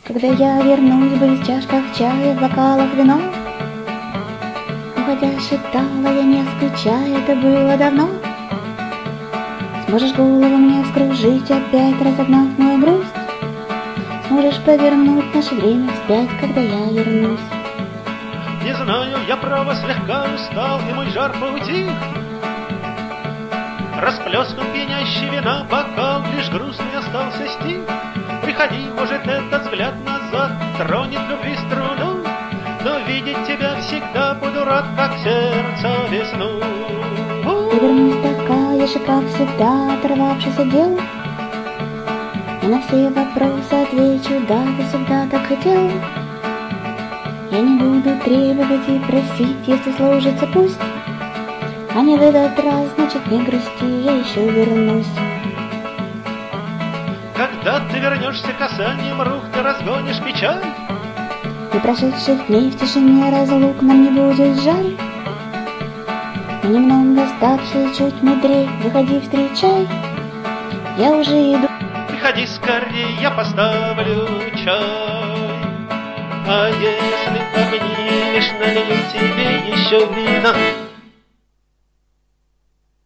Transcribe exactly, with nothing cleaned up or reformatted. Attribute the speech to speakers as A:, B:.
A: Когда я вернусь, будет в чашках чая, в бокалах вино. Уходя шептала я, не скучай, это было давно. Сможешь голову мне вскружить, опять разогнав мою грусть. Сможешь повернуть наше время вспять, когда я вернусь.
B: Не знаю, я право слегка устал, и мой жар поутих. Расплескан пьянящий вина бокал, лишь грустный остался стих. Приходи, может, этот взгляд назад тронет любви струну, но видеть тебя всегда буду рад, как сердце весну.
A: Я вернусь такая же, как всегда, оторвавшись от дел. И на все вопросы отвечу, да, ты всегда так хотел. Я не буду требовать и просить, если сложится, пусть. А не в этот раз, значит, не грусти, я еще вернусь.
B: Когда ты вернешься касанием рук, ты разгонишь печаль.
A: И прошедших дней в тишине разлук нам не будет жаль. Но немного старше, чуть мудрей, выходи, встречай. Я уже иду.
B: Приходи скорее, я поставлю чай. А если обнимешь, налью тебе еще вина.